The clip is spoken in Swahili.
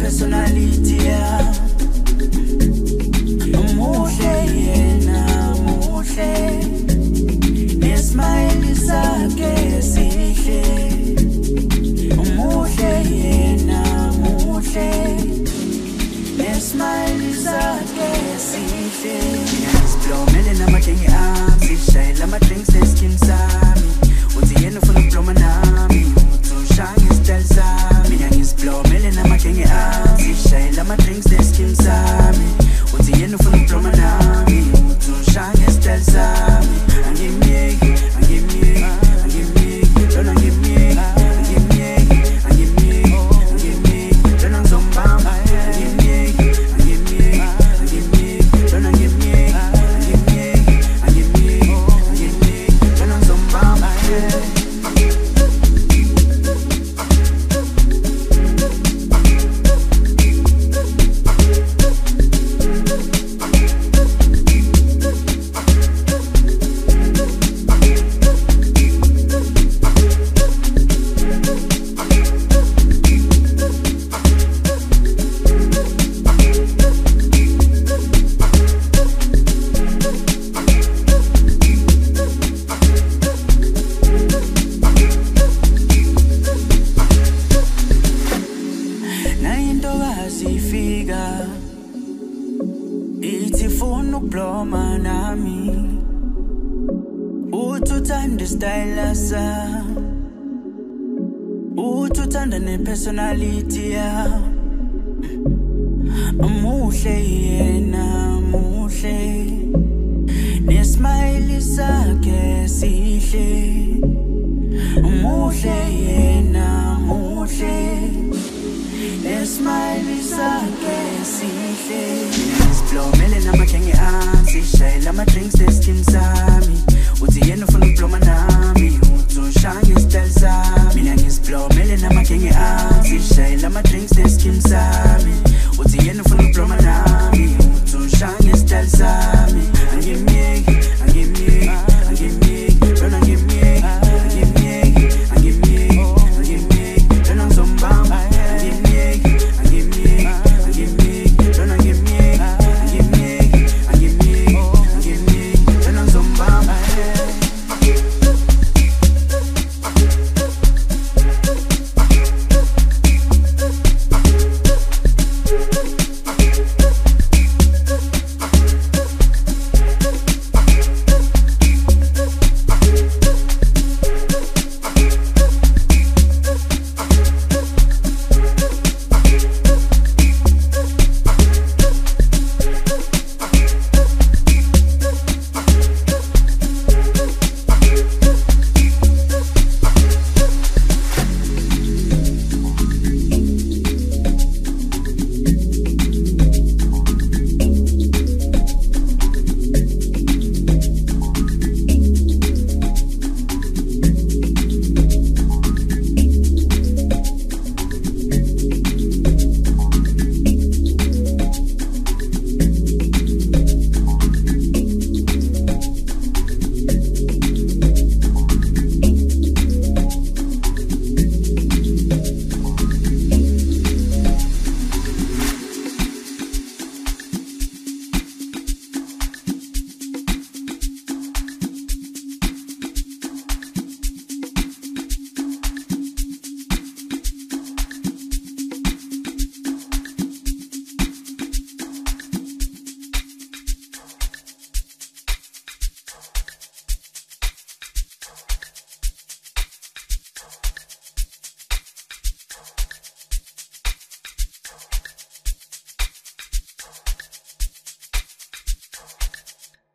personality, yeah. Muhle yena, muhle. Nesmile sakhe sihle. Muhle yena, muhle. Nesmile sakhe sihle. Ngiyaziblomele namadenge ami, sishayela ama-drinks eskin sami. Uthi yena ufuna ukubloma nami, uthi ushaya nge-style sami. Ngiyaziblomele namadenge ami, sishayela ama-drinks eskin sami. Uthi yena ufuna ukubloma nami, uthi ushaya nge-style sami. Angimyeki, angimyeki, angimyeki, lona angimyeki, angimyeki, angimyeki, angimyeki, lona ngizombamba. Angimyeki, angimyeki, angimyeki, lona angimyeki, angimyeki, angimyeki, angimyeki, lona ngizombamba. Ifika ithi funa ukubloma nami, uthi uthanda istyle sa, uthi uthanda ne-personality ya. Muhle yena, muhle. Nesmile sakhe sihle. Muhle yena, muhle. Nesmile sakhe sihle. Ngiyaziblomele namadenge ami, sishayela ama-drinks eskin sami. Uthi yena ufuna ukubloma nami, uthi ushaya nge-style sami. Mina ngiziblomele namadenge ami, sishayela ama-drinks eskin sami. Uthi yena ufuna ukubloma nami.